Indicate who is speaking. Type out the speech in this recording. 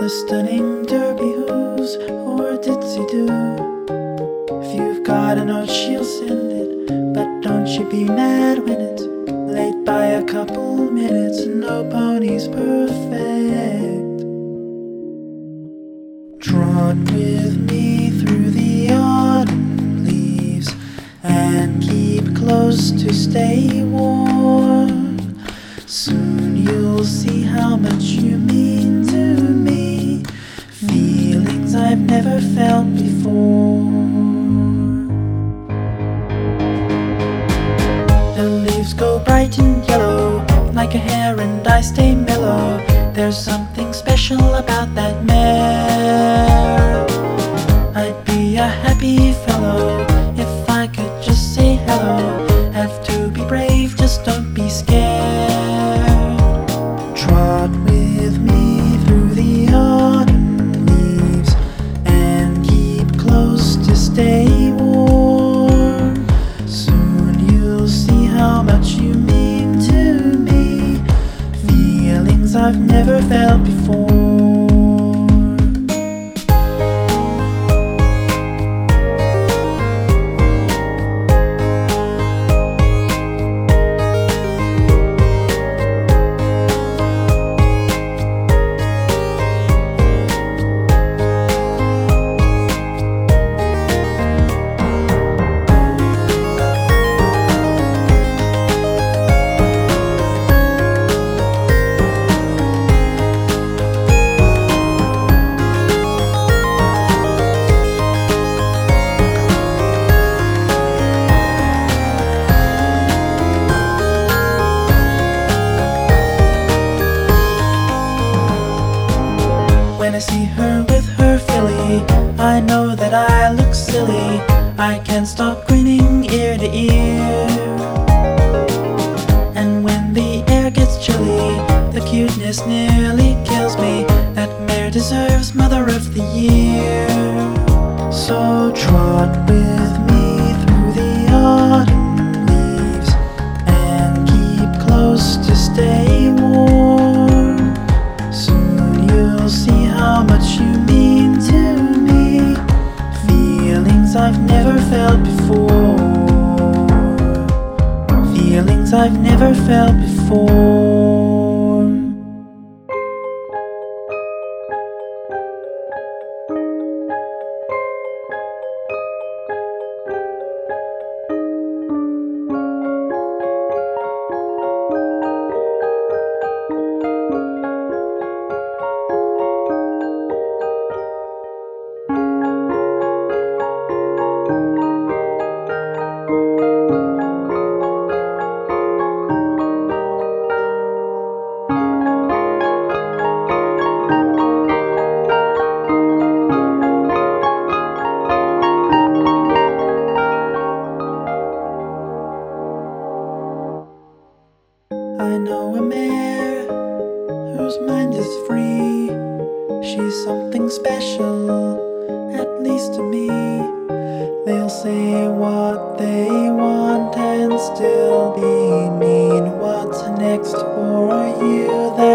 Speaker 1: the stunning derby hooves or ditsy-do. If you've got a note, she'll send it, but don't you be mad when it's late by a couple minutes. No pony's perfect. Trot with me through the autumn leaves and keep close to stay warm. Soon you'll see how much you mean to me, feelings I've never felt before. The leaves go bright and yellow like a hair and I stay mellow. There's something special about that mare. I'd be a happy fellow if I could just say hello. Have to be brave, just don't be scared. Trot with me through the autumn leaves and keep close to stay warm. Soon you'll see how much you mean to me, feelings I've never felt before. When I see her with her filly, I know that I look silly. I can't stop grinning ear to ear. And when the air gets chilly, the cuteness nearly kills me. That mare deserves Mother of the Year. So trot with me through the autumn leaves and keep close to stay warm. Soon you'll see how much you mean to me, feelings I've never felt before, feelings I've never felt before. I know a mare whose mind is free. She's something special, at least to me. They'll say what they want and still be mean. What's next for you?